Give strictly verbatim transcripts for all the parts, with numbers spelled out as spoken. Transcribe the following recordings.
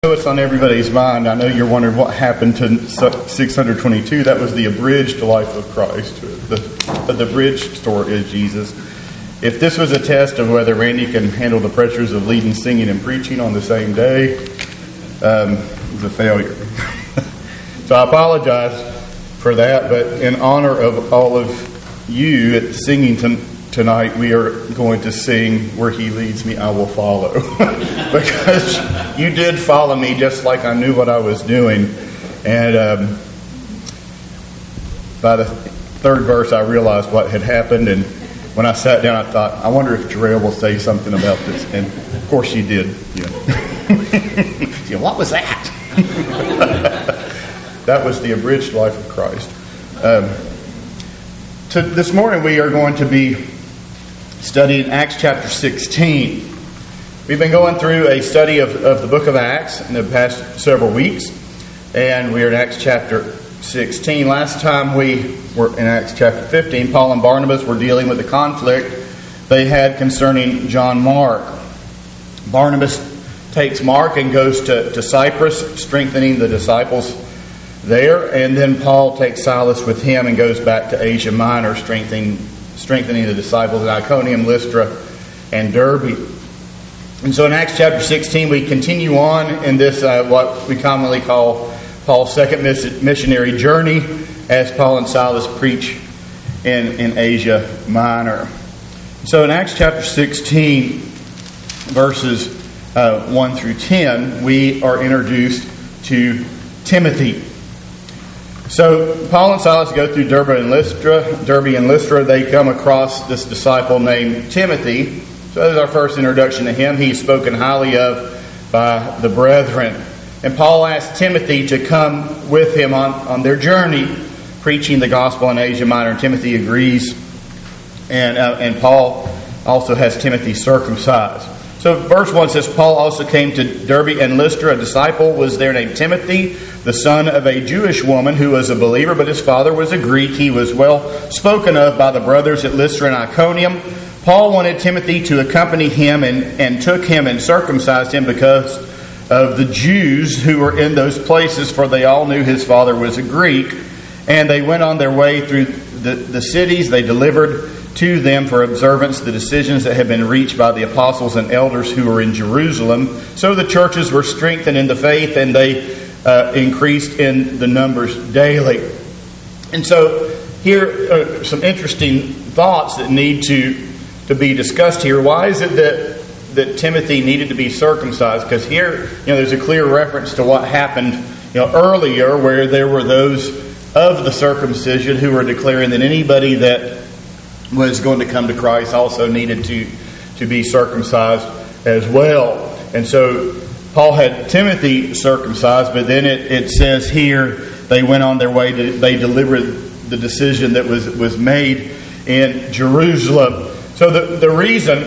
What's on everybody's mind? I know you're wondering what happened to six twenty-two. That was the abridged life of Christ. The, the abridged story is Jesus. If this was a test of whether Randy can handle the pressures of leading, singing, and preaching on the same day, um, it was a failure. So I apologize for that, but in honor of all of you at singing t- tonight, we are going to sing "Where He Leads Me, I Will Follow." Because you did follow me just like I knew what I was doing. And um, by the third verse, I realized what had happened. And when I sat down, I thought, I wonder if Jarrell will say something about this. And of course she did. Yeah. Yeah, what was that? That was the abridged life of Christ. Um, to, this morning we are going to be studying Acts chapter sixteen. We've been going through a study of, of the book of Acts in the past several weeks, and we are in Acts chapter sixteen. Last time we were in Acts chapter fifteen, Paul and Barnabas were dealing with the conflict they had concerning John Mark. Barnabas takes Mark and goes to, to Cyprus, strengthening the disciples there, and then Paul takes Silas with him and goes back to Asia Minor, strengthening, strengthening the disciples at Iconium, Lystra, and Derbe. And so in Acts chapter sixteen, we continue on in this, uh, what we commonly call Paul's second miss- missionary journey, as Paul and Silas preach in, in Asia Minor. So in Acts chapter sixteen, verses uh, one through ten, we are introduced to Timothy. So Paul and Silas go through Derbe and Lystra. Derbe and Lystra, they come across this disciple named Timothy. So that is our first introduction to him. He's spoken highly of by the brethren. And Paul asked Timothy to come with him on, on their journey, preaching the gospel in Asia Minor. And Timothy agrees. And, uh, and Paul also has Timothy circumcised. So verse one says, Paul also came to Derbe and Lystra. A disciple was there named Timothy, the son of a Jewish woman who was a believer, but his father was a Greek. He was well spoken of by the brothers at Lystra and Iconium. Paul wanted Timothy to accompany him and, and took him and circumcised him because of the Jews who were in those places, for they all knew his father was a Greek. And they went on their way through the, the cities. They delivered to them for observance the decisions that had been reached by the apostles and elders who were in Jerusalem. So the churches were strengthened in the faith, and they uh, increased in the numbers daily. And so here are some interesting thoughts that need to to be discussed here. Why is it that that Timothy needed to be circumcised? Because here, you know, there's a clear reference to what happened, you know, earlier, where there were those of the circumcision who were declaring that anybody that was going to come to Christ also needed to to be circumcised as well. And so Paul had Timothy circumcised, but then it, it says here they went on their way to, they delivered the decision that was was made in Jerusalem. So the, the reason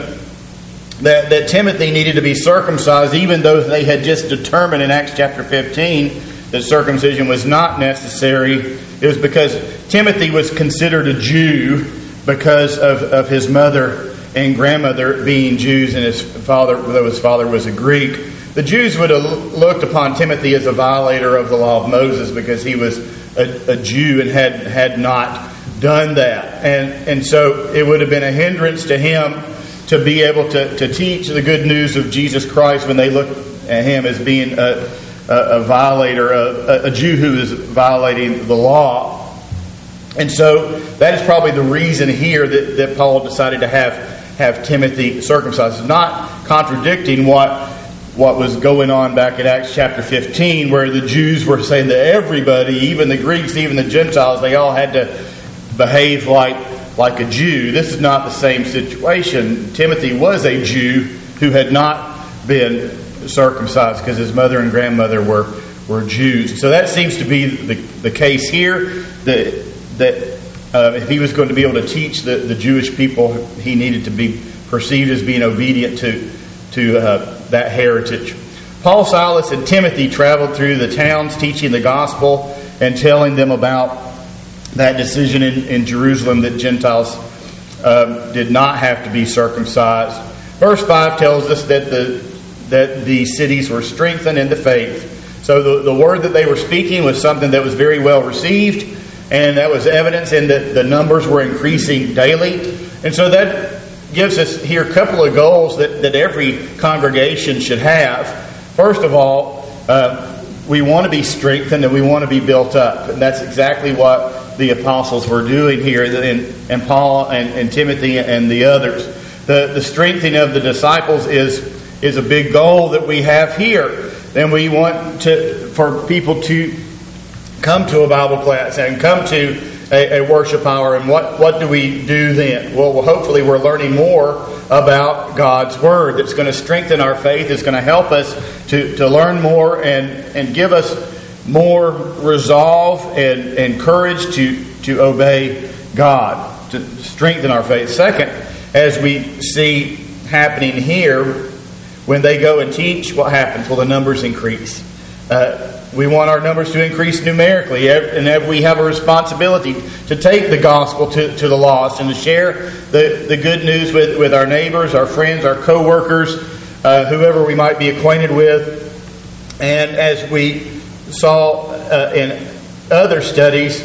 that, that Timothy needed to be circumcised, even though they had just determined in Acts chapter fifteen that circumcision was not necessary, is because Timothy was considered a Jew because of, of his mother and grandmother being Jews, and his father, though his father was a Greek. The Jews would have looked upon Timothy as a violator of the law of Moses because he was a, a Jew and had, had not done that. And and so it would have been a hindrance to him to be able to, to teach the good news of Jesus Christ when they looked at him as being a, a, a violator, a, a Jew who is violating the law. And so that is probably the reason here that, that Paul decided to have, have Timothy circumcised. It's not contradicting what what was going on back in Acts chapter fifteen, where the Jews were saying that everybody, even the Greeks, even the Gentiles, they all had to behave like like a Jew. This is not the same situation. Timothy was a Jew who had not been circumcised because his mother and grandmother were, were Jews. So that seems to be the, the case here, that that uh, if he was going to be able to teach the, the Jewish people, he needed to be perceived as being obedient to, to uh, that heritage. Paul, Silas, and Timothy traveled through the towns teaching the gospel and telling them about that decision in, in Jerusalem that Gentiles um, did not have to be circumcised. Verse five tells us that the that the cities were strengthened in the faith. So the, the word that they were speaking was something that was very well received, and that was evidence in that the numbers were increasing daily. And so that gives us here a couple of goals that, that every congregation should have. First of all, uh, we want to be strengthened and we want to be built up. And that's exactly what the apostles were doing here, and, and Paul and, and Timothy and the others. The, the strengthening of the disciples is, is a big goal that we have here. And we want to for people to come to a Bible class and come to a, a worship hour. And what, what do we do then? Well, well, hopefully we're learning more about God's Word that's going to strengthen our faith. It's going to help us to, to learn more and, and give us more resolve and, and courage to, to obey God, to strengthen our faith. Second, as we see happening here, when they go and teach, what happens? Well, the numbers increase. Uh, we want our numbers to increase numerically, and we have a responsibility to take the gospel to, to the lost and to share the, the good news with, with our neighbors, our friends, our co-workers, uh, whoever we might be acquainted with. And as we saw uh, in other studies,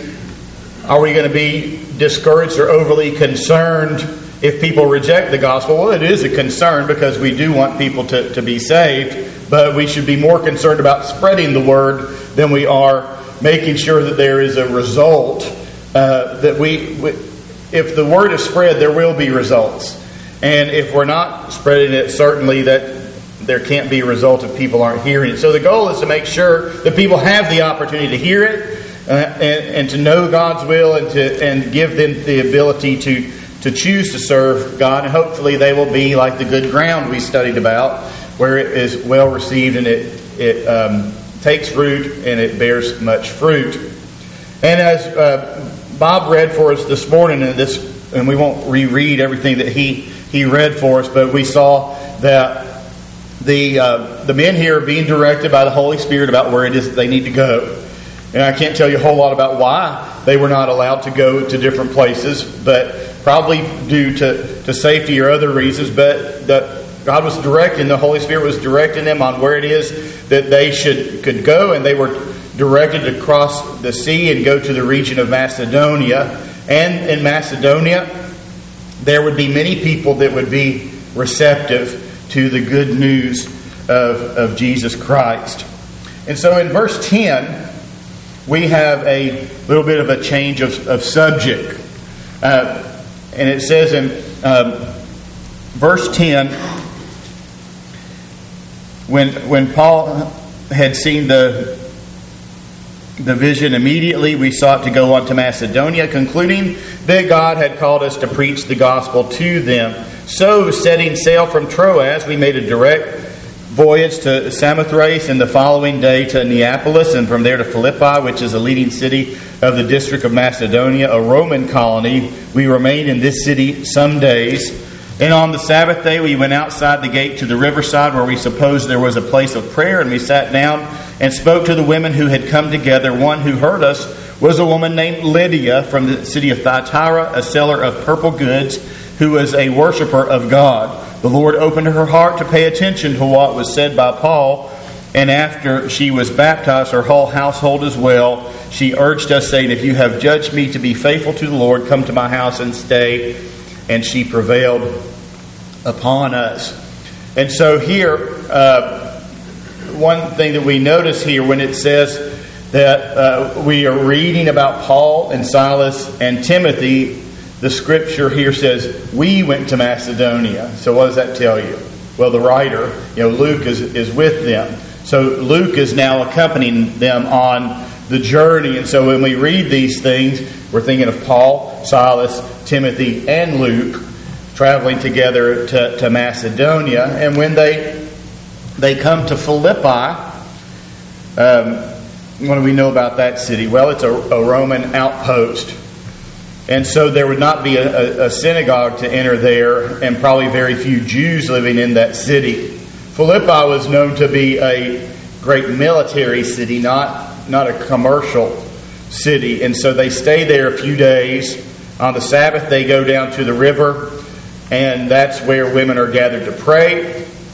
are we going to be discouraged or overly concerned if people reject the gospel? Well, it is a concern because we do want people to, to be saved, but we should be more concerned about spreading the word than we are making sure that there is a result. Uh, that we, we, if the word is spread, there will be results. And if we're not spreading it, certainly that there can't be a result if people aren't hearing it. So the goal is to make sure that people have the opportunity to hear it uh, and, and to know God's will and to and give them the ability to to choose to serve God, and hopefully they will be like the good ground we studied about, where it is well received and it it um, takes root and it bears much fruit. And as uh, Bob read for us this morning, and this, and we won't reread everything that he he read for us, but we saw that the uh, the men here are being directed by the Holy Spirit about where it is that they need to go. And I can't tell you a whole lot about why they were not allowed to go to different places, but probably due to, to safety or other reasons, but the, God was directing, the Holy Spirit was directing them on where it is that they should could go, and they were directed to cross the sea and go to the region of Macedonia. And in Macedonia, there would be many people that would be receptive to the good news of, of Jesus Christ. And so in verse ten, we have a little bit of a change of, of subject. Uh, And it says in um, verse ten, when when Paul had seen the the vision, immediately we sought to go on to Macedonia, concluding that God had called us to preach the gospel to them. So, setting sail from Troas, we made a direct voyage to Samothrace, and the following day to Neapolis, and from there to Philippi, which is a leading city of the district of Macedonia, a Roman colony. We remained in this city some days. And on the Sabbath day, we went outside the gate to the riverside, where we supposed there was a place of prayer, and we sat down and spoke to the women who had come together. One who heard us was a woman named Lydia from the city of Thyatira, a seller of purple goods, who was a worshiper of God. The Lord opened her heart to pay attention to what was said by Paul, and after she was baptized, her whole household as well. She urged us, saying, "If you have judged me to be faithful to the Lord, come to my house and stay." And she prevailed upon us. And so here, uh, one thing that we notice here when it says that uh, we are reading about Paul and Silas and Timothy, the scripture here says, we went to Macedonia. So what does that tell you? Well, the writer, you know, Luke is, is with them. So Luke is now accompanying them on the journey. And so when we read these things, we're thinking of Paul, Silas, Timothy, and Luke traveling together to, to Macedonia. And when they they come to Philippi, um, what do we know about that city? Well, it's a, a Roman outpost. And so there would not be a, a synagogue to enter there, and probably very few Jews living in that city. Philippi was known to be a great military city, not, not a commercial city. And so they stay there a few days. On the Sabbath, they go down to the river, and that's where women are gathered to pray.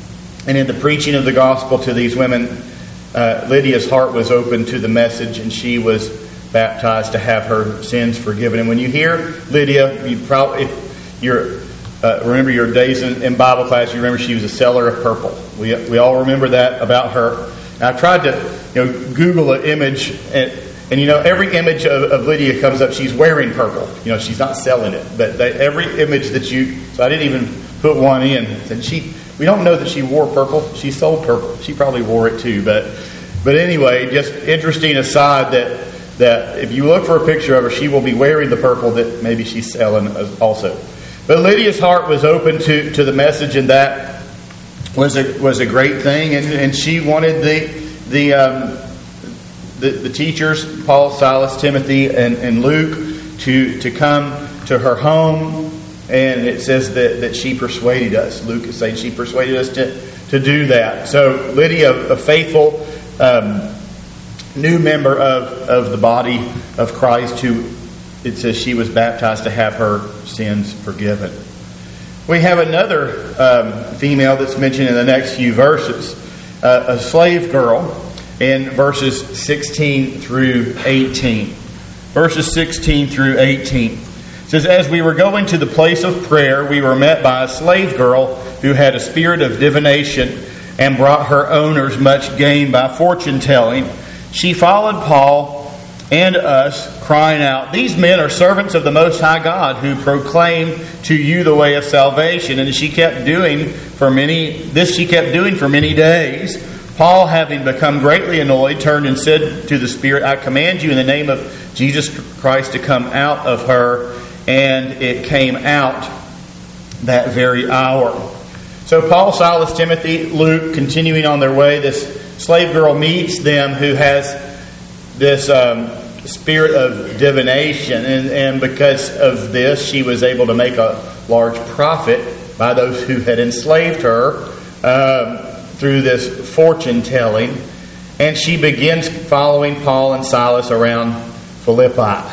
And in the preaching of the gospel to these women, uh, Lydia's heart was open to the message, and she was baptized to have her sins forgiven. And when you hear Lydia, you probably, if you're uh, remember your days in, in Bible class, you remember she was a seller of purple. We we all remember that about her. And I tried to you know Google an image, and, and you know every image of, of Lydia comes up. She's wearing purple. You know she's not selling it, but they, every image that you. So I didn't even put one in. And she. We don't know that she wore purple. She sold purple. She probably wore it too. But but anyway, just interesting aside that that if you look for a picture of her, she will be wearing the purple that maybe she's selling also. But Lydia's heart was open to, to the message, and that was a was a great thing. And, and she wanted the the, um, the the teachers, Paul, Silas, Timothy, and, and Luke, to to come to her home. And it says that, that she persuaded us. Luke is saying she persuaded us to, to do that. So Lydia, a faithful um, new member of, of the body of Christ, who it says she was baptized to have her sins forgiven. We have another um, female that's mentioned in the next few verses, uh, a slave girl, in verses sixteen through eighteen. Verses sixteen through eighteen. It says, as we were going to the place of prayer, we were met by a slave girl who had a spirit of divination and brought her owners much gain by fortune telling. She followed Paul and us, crying out, these men are servants of the Most High God who proclaim to you the way of salvation. And she kept doing for many, this she kept doing for many days. Paul, having become greatly annoyed, turned and said to the spirit, I command you in the name of Jesus Christ to come out of her. And it came out that very hour. So Paul, Silas, Timothy, Luke, continuing on their way, this slave girl meets them who has this um, spirit of divination. And, and because of this, she was able to make a large profit by those who had enslaved her um, through this fortune telling. And she begins following Paul and Silas around Philippi.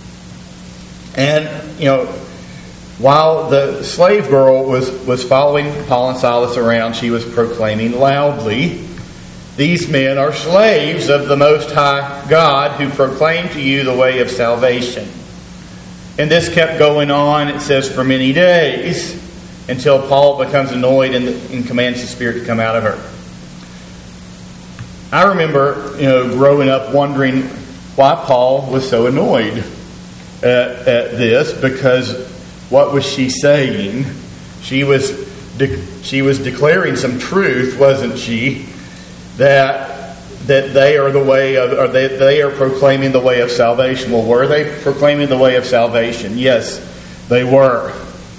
And, you know, while the slave girl was, was following Paul and Silas around, she was proclaiming loudly, these men are slaves of the Most High God who proclaim to you the way of salvation. And this kept going on, it says, for many days, until Paul becomes annoyed and, and commands the Spirit to come out of her. I remember, you know, growing up wondering why Paul was so annoyed At, at this, because what was she saying? She was de- she was declaring some truth, wasn't she? That that they are the way of, or they they are proclaiming the way of salvation. Well, were they proclaiming the way of salvation? Yes, they were.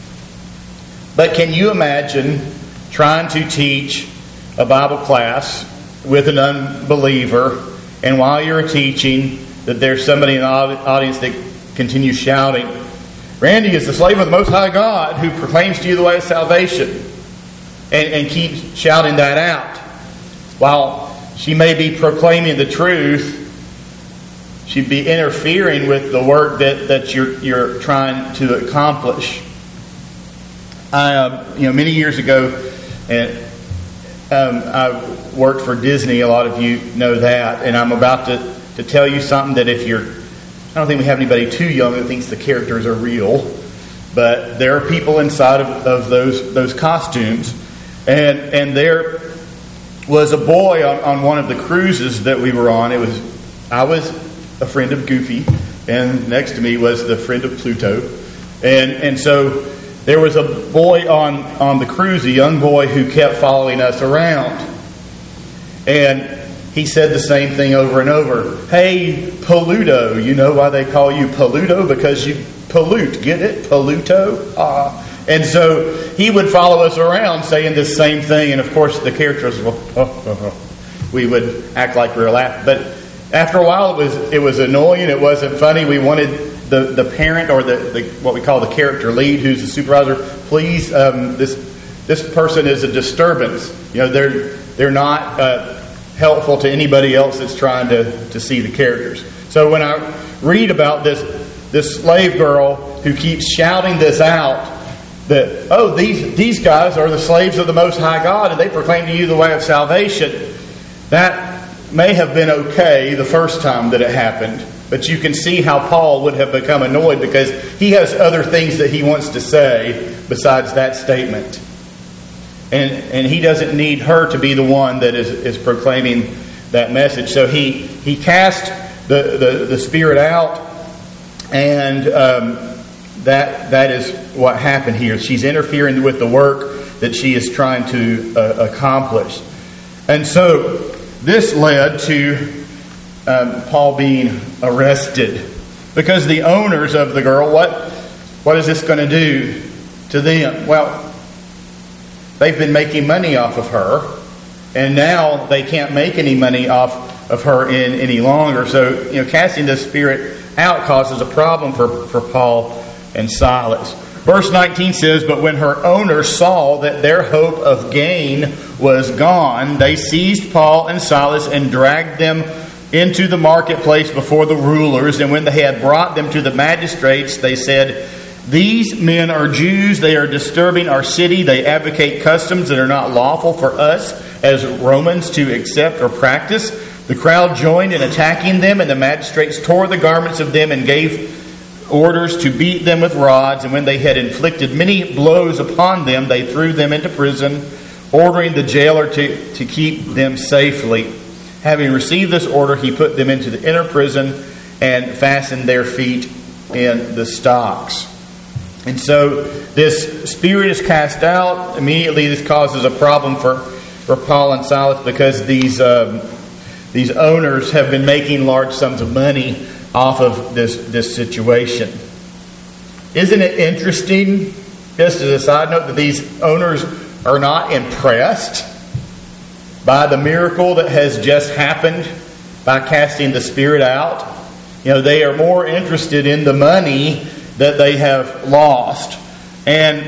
But can you imagine trying to teach a Bible class with an unbeliever, and while you're teaching, that there's somebody in the audience that continue shouting, Randy is the slave of the Most High God who proclaims to you the way of salvation, and, and keep shouting that out. While she may be proclaiming the truth, she'd be interfering with the work that, that you're you're trying to accomplish. I, uh, you know, many years ago, and um, I worked for Disney. A lot of you know that, and I'm about to, to tell you something that if you're I don't think we have anybody too young that thinks the characters are real, but there are people inside of, of those those costumes, and and there was a boy on, on one of the cruises that we were on. It was I was a friend of Goofy, and next to me was the friend of Pluto, and and so there was a boy on on the cruise, a young boy who kept following us around, and he said the same thing over and over. Hey, Polluto. You know why they call you Polluto? Because you pollute. Get it? Polluto? Ah. And so he would follow us around saying this same thing. And of course the characters, well, oh, oh, oh. we would act like we were laughing. But after a while it was it was annoying. It wasn't funny. We wanted the, the parent or the, the what we call the character lead, who's the supervisor, please, um, this this person is a disturbance. You know, they're they're not uh, helpful to anybody else that's trying to, to see the characters. So when I read about this this slave girl who keeps shouting this out, that, oh, these, these guys are the slaves of the Most High God, and they proclaim to you the way of salvation. That may have been okay the first time that it happened, but you can see how Paul would have become annoyed because he has other things that he wants to say besides that statement. And and he doesn't need her to be the one that is, is proclaiming that message. So he, he cast the, the, the spirit out, and um, that that is what happened here. She's interfering with the work that she is trying to uh, accomplish. And so this led to Um, Paul being arrested, because the owners of the girl, what what is this going to do to them? Well, they've been making money off of her, and now they can't make any money off of her in any longer. So, you know, casting the spirit out causes a problem for, for Paul and Silas. Verse nineteen says, "But when her owners saw that their hope of gain was gone, they seized Paul and Silas and dragged them into the marketplace before the rulers. And when they had brought them to the magistrates, they said, 'These men are Jews. They are disturbing our city. They advocate customs that are not lawful for us as Romans to accept or practice.' The crowd joined in attacking them, and the magistrates tore the garments of them and gave orders to beat them with rods. And when they had inflicted many blows upon them, they threw them into prison, ordering the jailer to, to keep them safely. Having received this order, he put them into the inner prison and fastened their feet in the stocks." And so this spirit is cast out. Immediately this causes a problem for, for Paul and Silas, because these um, these owners have been making large sums of money off of this, this situation. Isn't it interesting, just as a side note, that these owners are not impressed by the miracle that has just happened by casting the spirit out? You know, they are more interested in the money that they have lost. And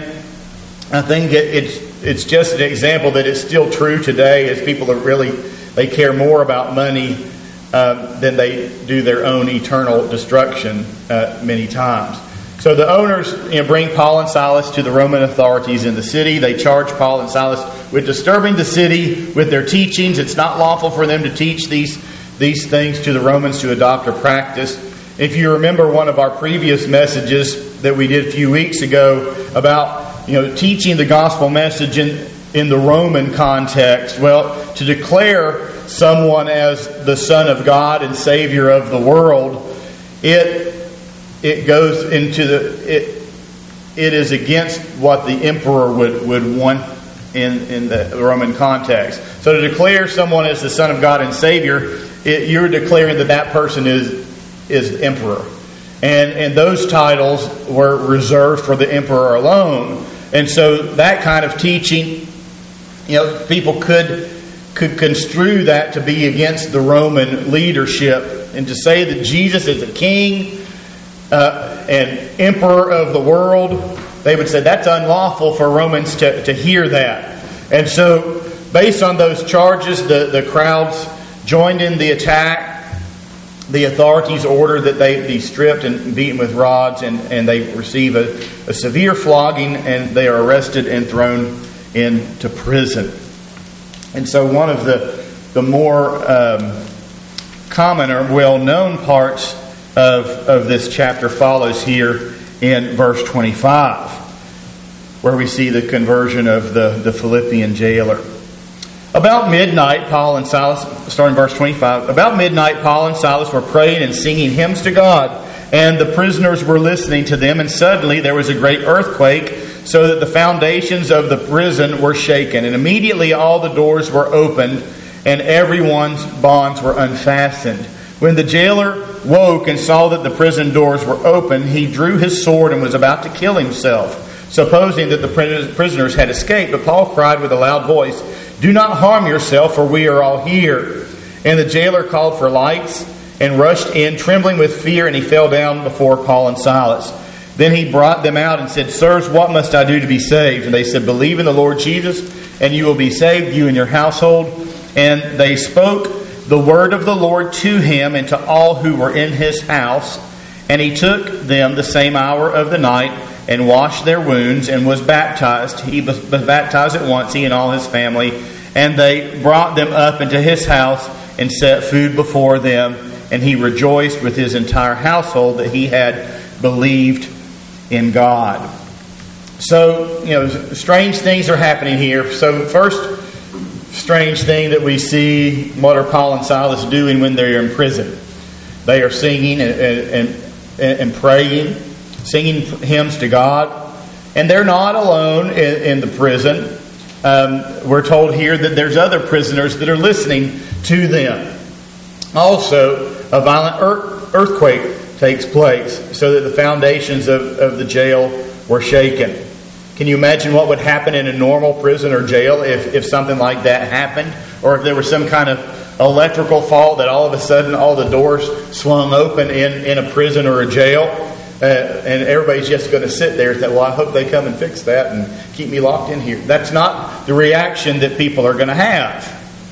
I think it, it's it's just an example that it's still true today, as people are really, they care more about money uh, than they do their own eternal destruction uh, many times. So the owners, you know, bring Paul and Silas to the Roman authorities in the city. They charge Paul and Silas with disturbing the city with their teachings. It's not lawful for them to teach these, these things to the Romans to adopt or practice. If you remember one of our previous messages that we did a few weeks ago about, you know, teaching the gospel message in, in the Roman context, well, to declare someone as the Son of God and Savior of the world, it It goes into the it. It is against what the emperor would, would want in, in the Roman context. So to declare someone as the Son of God and Savior, it, you're declaring that that person is is emperor, and and those titles were reserved for the emperor alone. And so that kind of teaching, you know, people could could construe that to be against the Roman leadership, and to say that Jesus is a king, Uh, and emperor of the world, they would say that's unlawful for Romans to, to hear that. And so, based on those charges, the, the crowds joined in the attack. The authorities ordered that they be stripped and beaten with rods, and, and they receive a, a severe flogging, and they are arrested and thrown into prison. And so one of the, the more um, common or well-known parts Of, of this chapter follows here in verse twenty-five, where we see the conversion of the, the Philippian jailer. About midnight, Paul and Silas, starting verse twenty-five, about midnight, Paul and Silas were praying and singing hymns to God, and the prisoners were listening to them, and suddenly there was a great earthquake, so that the foundations of the prison were shaken, and immediately all the doors were opened, and everyone's bonds were unfastened. When the jailer woke and saw that the prison doors were open, he drew his sword and was about to kill himself, supposing that the prisoners had escaped. But Paul cried with a loud voice, "Do not harm yourself, for we are all here." And the jailer called for lights and rushed in, trembling with fear, and he fell down before Paul and Silas. Then he brought them out and said, "Sirs, what must I do to be saved?" And they said, "Believe in the Lord Jesus, and you will be saved, you and your household." And they spoke the word of the Lord to him and to all who were in his house. And he took them the same hour of the night and washed their wounds and was baptized. He was baptized at once, he and all his family. And they brought them up into his house and set food before them. And he rejoiced with his entire household that he had believed in God. So, you know, strange things are happening here. So first strange thing that we see, what are Paul and Silas doing when they're in prison? They are singing and, and, and, and praying, singing hymns to God. And they're not alone in, in the prison. Um, we're told here that there's other prisoners that are listening to them. Also, a violent earth, earthquake takes place so that the foundations of, of the jail were shaken. Can you imagine what would happen in a normal prison or jail if, if something like that happened? Or if there was some kind of electrical fault that all of a sudden all the doors swung open in, in a prison or a jail? Uh, and everybody's just going to sit there and say, well, I hope they come and fix that and keep me locked in here. That's not the reaction that people are going to have.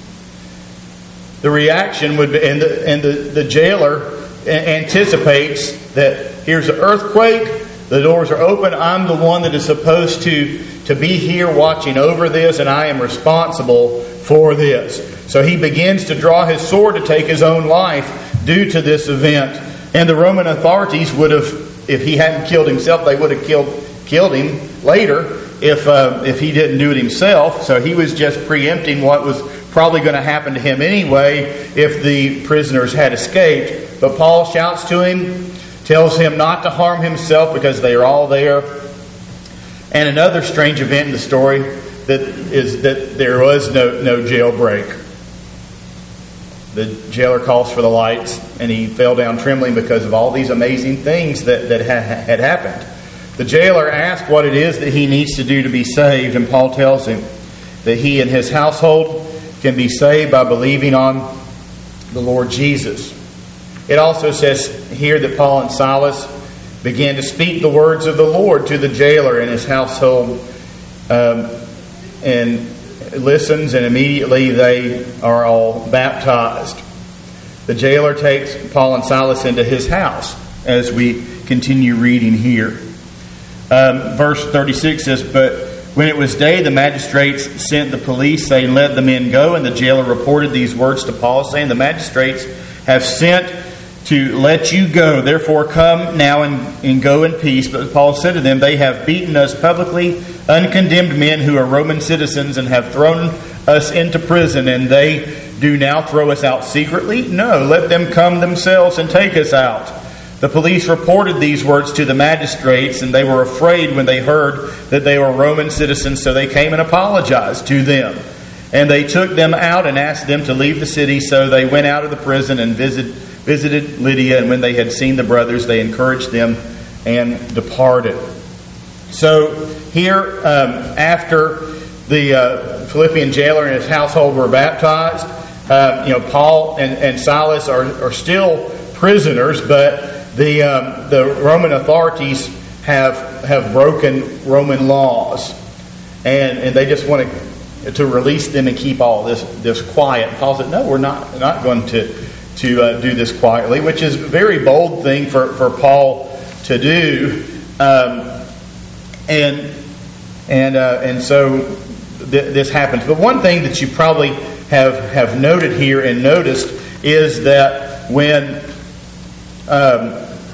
The reaction would be, and the, and the, the jailer anticipates that here's an earthquake, the doors are open, I'm the one that is supposed to, to be here watching over this, and I am responsible for this. So he begins to draw his sword to take his own life due to this event. And the Roman authorities would have, if he hadn't killed himself, they would have killed killed him later if uh, if he didn't do it himself. So he was just preempting what was probably going to happen to him anyway if the prisoners had escaped. But Paul shouts to him, tells him not to harm himself because they are all there. And another strange event in the story that is that there was no, no jailbreak. The jailer calls for the lights, and he fell down trembling because of all these amazing things that, that ha- had happened. The jailer asks what it is that he needs to do to be saved, and Paul tells him that he and his household can be saved by believing on the Lord Jesus. It also says here that Paul and Silas began to speak the words of the Lord to the jailer and his household, um, and listens, and immediately they are all baptized. The jailer takes Paul and Silas into his house as we continue reading here. Um, verse thirty-six says, "But when it was day, the magistrates sent the police, saying, 'Let the men go.' And the jailer reported these words to Paul, saying, 'The magistrates have sent to let you go. Therefore come now and, and go in peace.' But Paul said to them, 'They have beaten us publicly, uncondemned men who are Roman citizens, and have thrown us into prison, and they do now throw us out secretly? No, let them come themselves and take us out.' The police reported these words to the magistrates, and they were afraid when they heard that they were Roman citizens, so they came and apologized to them. And they took them out and asked them to leave the city. So they went out of the prison and visited, visited Lydia, and when they had seen the brothers, they encouraged them and departed." So here, um, after the uh, Philippian jailer and his household were baptized, uh, you know, Paul and, and Silas are, are still prisoners, but the um, the Roman authorities have have broken Roman laws, and and they just want to to release them and keep all this this quiet. Paul said, "No, we're not not going to to uh, do this quietly," which is a very bold thing for, for Paul to do, um, and and uh, and so th- this happens. But one thing that you probably have have noted here and noticed is that when Um,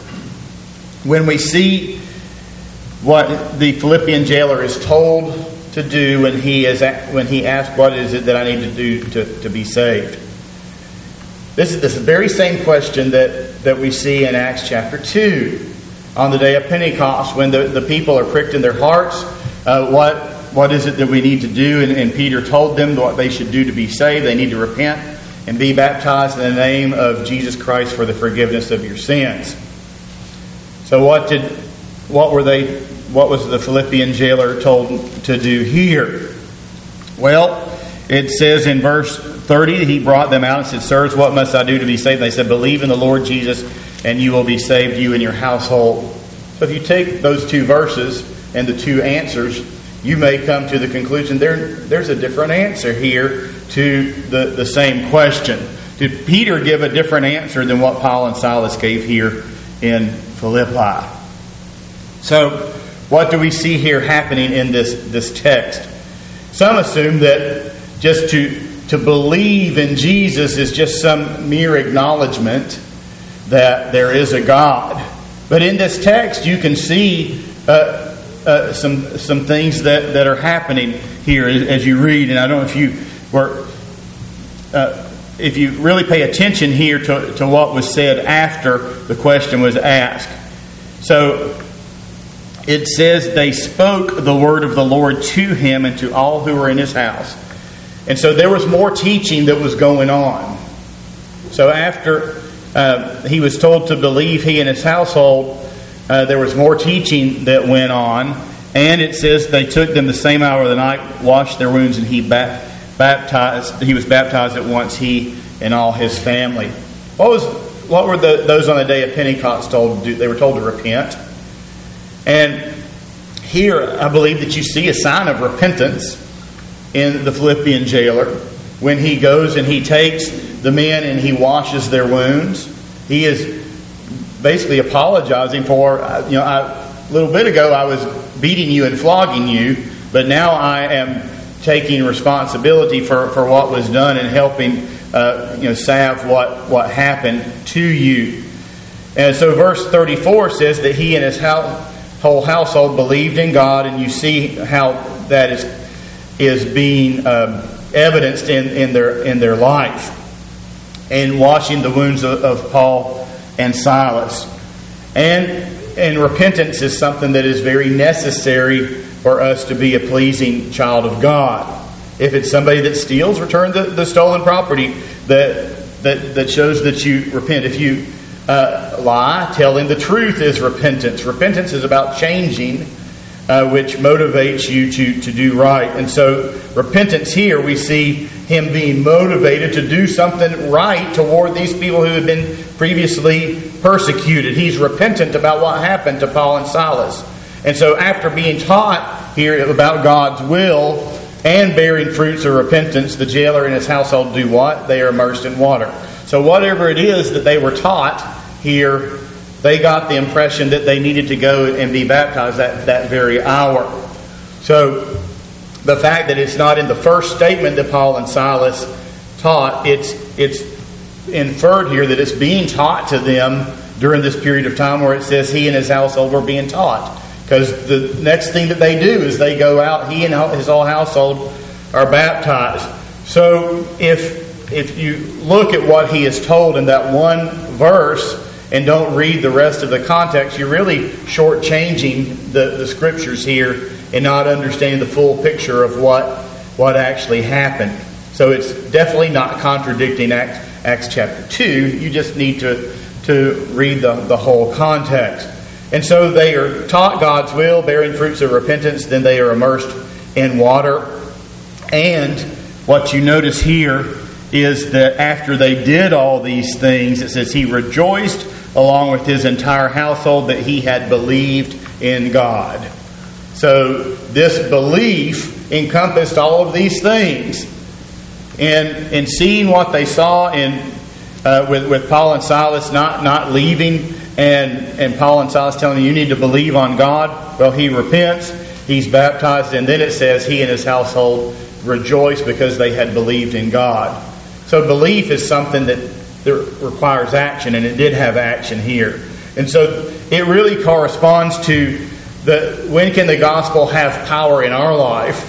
when we see what the Philippian jailer is told to do when he is when he asks, "What is it that I need to do to, to be saved?" This is this very same question that, that we see in Acts chapter two on the day of Pentecost, when the, the people are pricked in their hearts. Uh, what what is it that we need to do? And, and Peter told them what they should do to be saved. They need to repent and be baptized in the name of Jesus Christ for the forgiveness of your sins. So what did, what were they, what was the Philippian jailer told to do here? Well, it says in verse thirty, he brought them out and said, "Sirs, what must I do to be saved?" They said, "Believe in the Lord Jesus, and you will be saved, you and your household." So if you take those two verses and the two answers, you may come to the conclusion there, there's a different answer here to the, the same question. Did Peter give a different answer than what Paul and Silas gave here in Philippi? So what do we see here happening in this, this text? Some assume that just to, to believe in Jesus is just some mere acknowledgement that there is a God. But in this text, you can see uh, uh, some some things that, that are happening here as, as you read. And I don't know if you were, uh, if you really pay attention here to, to what was said after the question was asked. So it says they spoke the word of the Lord to him and to all who were in his house. And so there was more teaching that was going on. So after uh, he was told to believe, he and his household, uh, there was more teaching that went on. And it says they took them the same hour of the night, washed their wounds, and he ba- baptized. He was baptized at once, he and all his family. What was what were the, those on the day of Pentecost told to do? They were told to repent. And here, I believe that you see a sign of repentance in the Philippian jailer when he goes and he takes the men and he washes their wounds. He is basically apologizing for, you know, I, a little bit ago I was beating you and flogging you, but now I am taking responsibility for, for what was done and helping uh, you know, salve what, what happened to you. And so verse thirty-four says that he and his house, whole household believed in God, and you see how that is is being um, evidenced in, in their in their life, and washing the wounds of, of Paul and Silas. And and repentance is something that is very necessary for us to be a pleasing child of God. If it's somebody that steals, return the, the stolen property that, that that shows that you repent. If you uh, lie, telling the truth is repentance. Repentance is about changing, Uh, which motivates you to, to do right. And so repentance here, we see him being motivated to do something right toward these people who had been previously persecuted. He's repentant about what happened to Paul and Silas. And so after being taught here about God's will and bearing fruits of repentance, the jailer and his household do what? They are immersed in water. So whatever it is that they were taught here, they got the impression that they needed to go and be baptized that, that very hour. So the fact that it's not in the first statement that Paul and Silas taught, it's it's inferred here that it's being taught to them during this period of time where it says he and his household were being taught. Because the next thing that they do is they go out, he and his whole household are baptized. So if if you look at what he is told in that one verse and don't read the rest of the context, you're really shortchanging the, the scriptures here and not understanding the full picture of what, what actually happened. So it's definitely not contradicting Acts, Acts chapter two. You just need to, to read the, the whole context. And so they are taught God's will, bearing fruits of repentance, then they are immersed in water. And what you notice here is that after they did all these things, it says he rejoiced along with his entire household that he had believed in God. So this belief encompassed all of these things. And in seeing what they saw in uh, with, with Paul and Silas not, not leaving, and, and Paul and Silas telling him, you need to believe on God. Well, he repents, he's baptized, and then it says he and his household rejoiced because they had believed in God. So belief is something that, that requires action, and it did have action here. And so it really corresponds to the when can the gospel have power in our life?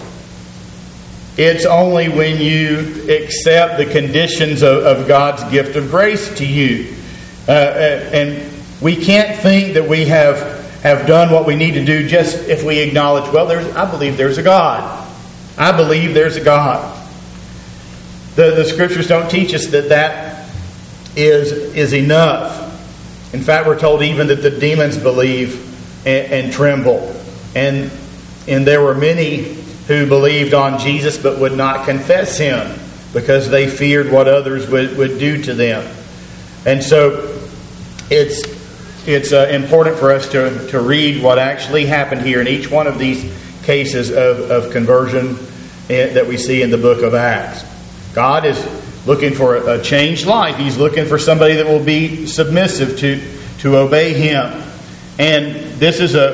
It's only when you accept the conditions of, of God's gift of grace to you. Uh, and we can't think that we have, have done what we need to do just if we acknowledge, well, there's, I believe there's a God. I believe there's a God. The, the scriptures don't teach us that that is, is enough. In fact, we're told even that the demons believe and, and tremble. And, and there were many who believed on Jesus but would not confess Him because they feared what others would, would do to them. And so it's it's uh, important for us to, to read what actually happened here in each one of these cases of, of conversion that we see in the book of Acts. God is looking for a changed life. He's looking for somebody that will be submissive to, to obey Him. And this is a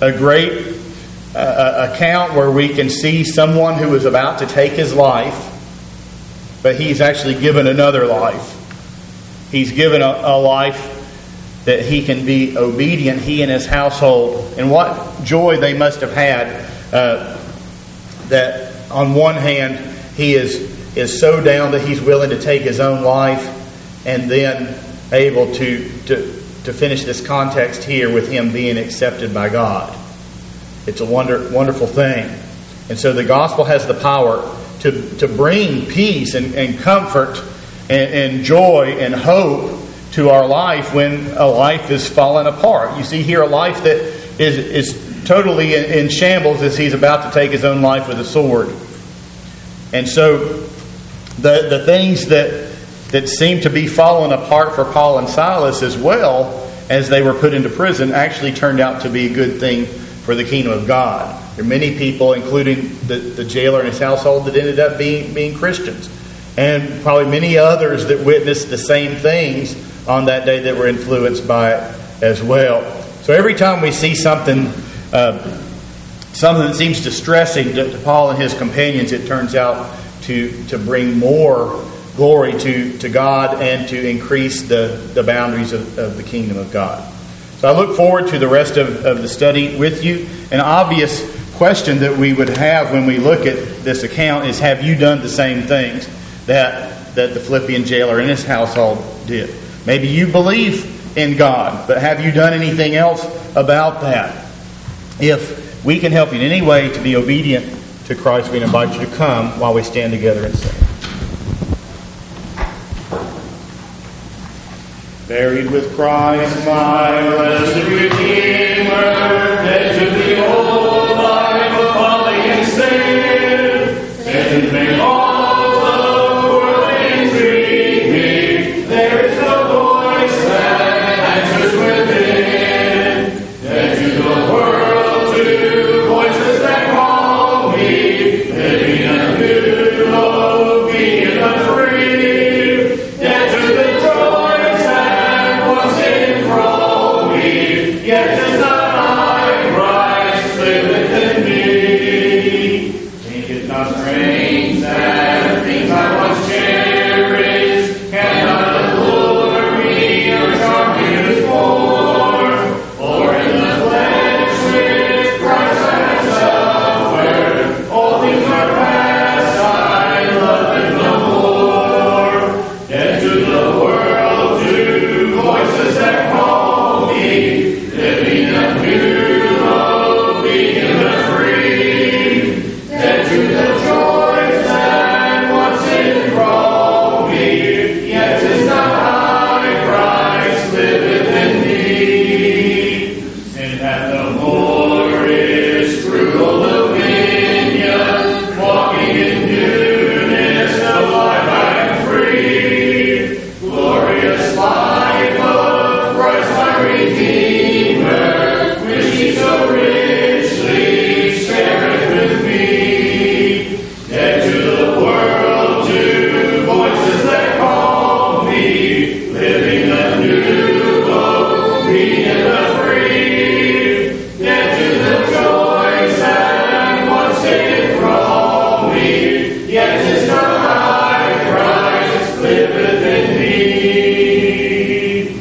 a great uh, account where we can see someone who is about to take his life, but he's actually given another life. He's given a, a life that he can be obedient, he and his household. And what joy they must have had uh, that on one hand he is is so down that he's willing to take his own life, and then able to, to, to finish this context here with him being accepted by God. It's a wonder, wonderful thing. And so the gospel has the power to, to bring peace and, and comfort and, and joy and hope to our life when a life is falling apart. You see here a life that is, is totally in, in shambles as he's about to take his own life with a sword. And so the, the things that, that seem to be falling apart for Paul and Silas as well as they were put into prison actually turned out to be a good thing for the kingdom of God. There are many people, including the, the jailer and his household, that ended up being, being Christians. And probably many others that witnessed the same things on that day that were influenced by it as well. So every time we see something uh, something that seems distressing to, to Paul and his companions, it turns out to, to bring more glory to, to God and to increase the, the boundaries of, of the kingdom of God. So I look forward to the rest of, of the study with you. An obvious question that we would have when we look at this account is, have you done the same things that, that the Philippian jailer and his household did? Maybe you believe in God, but have you done anything else about that? If we can help you in any way to be obedient to Christ, we invite you to come while we stand together and sing. Buried with Christ, my blessed Redeemer, dead to the old life of folly and sin, and may all the world entreat me. There is no voice that answers within. Dead to the world, to voices that call me, living a new obedient and free. Dead to the joys that once enthralled me, yet does not I, Christ, liveth in me. Think it not strange that things I once cherished cannot allure me or charm me as more. For in the flesh with Christ I have suffered, all things are past, I love them no more. Dead to the world, to voices that call me, living a new, obedient and free. Dead to the joys that once enthralled me, yet is not I, Christ, liveth in me. Sin hath no more its cruel dominion, walking in newness of life I am free. Glorious life of Christ my Redeemer, which he so richly shareth with me. Dead to the world, to voices that call me, living a new, obedient and free. Dead to the joys that once enthralled me, yet is not I, Christ, liveth in me.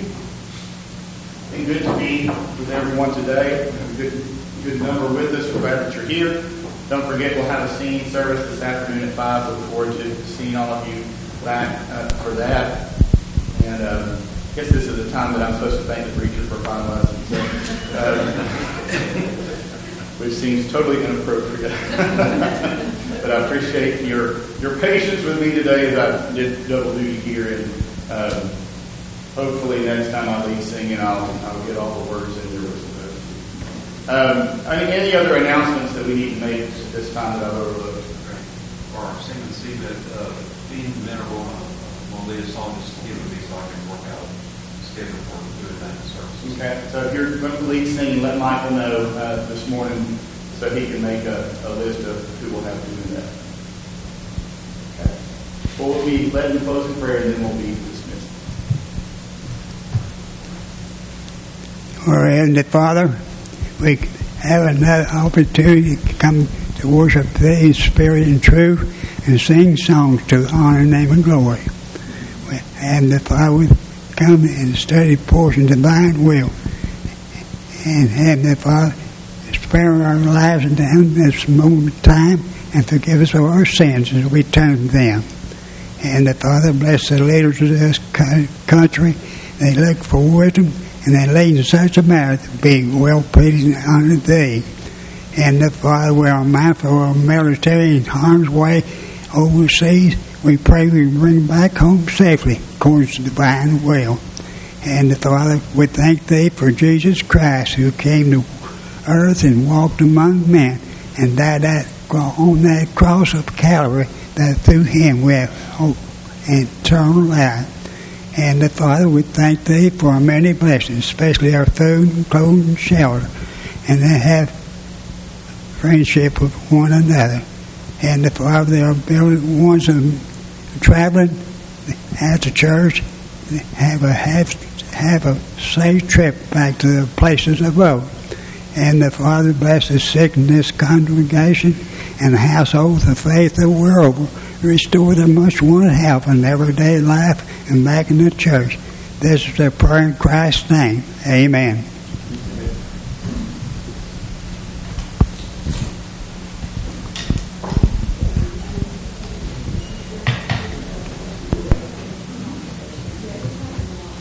It's good to be with everyone today. We have a good, good number with us. We're glad that you're here. Don't forget, we'll have a singing service this afternoon at five. Look forward to seeing all of you back uh, for that. And uh, I guess this is the time that I'm supposed to thank the preacher for fine lessons. So, uh, which seems totally inappropriate. But I appreciate your your patience with me today as I did double duty here. And uh, hopefully next time I lead singing, I'll, I'll get all the words in there with supposed to. Um, any, any other announcements that we need to make at this time that I've overlooked? Or sing and see that uh, theme venerable will lead us on just to give me so I can work out the schedule for the good event services. Okay, so if you're going to lead singing, let Michael know uh, this morning so he can make a, a list of who will have to do that. Okay. Well, we'll be led in closing prayer and then we'll be dismissed. Our Heavenly Father, we have another opportunity to come to worship Thee in spirit and truth and sing songs to honor, name, and glory. And if I would come and study portion divine will, and have the Father spare our lives down this moment of time and forgive us of our sins as we turn to them. And the Father bless the leaders of this country. They look for wisdom and they lead in such a manner to be well pleasing unto Thee. And the Father, we are mindful of our military in harm's way overseas. We pray we bring back home safely according to divine will. And the Father, we thank Thee for Jesus Christ, who came to earth and walked among men and died that, on that cross of Calvary, that through Him we have hope and eternal life. And the Father, we thank Thee for our many blessings, especially our food and clothing and shelter, and they have friendship with one another. And the Father, they are building ones of traveling at the church, have a have, have a safe trip back to the places of abode. And the Father bless the sick in this congregation and the households of faith the world. Restore them much wanted help in everyday life and back in the church. This is their prayer in Christ's name. Amen.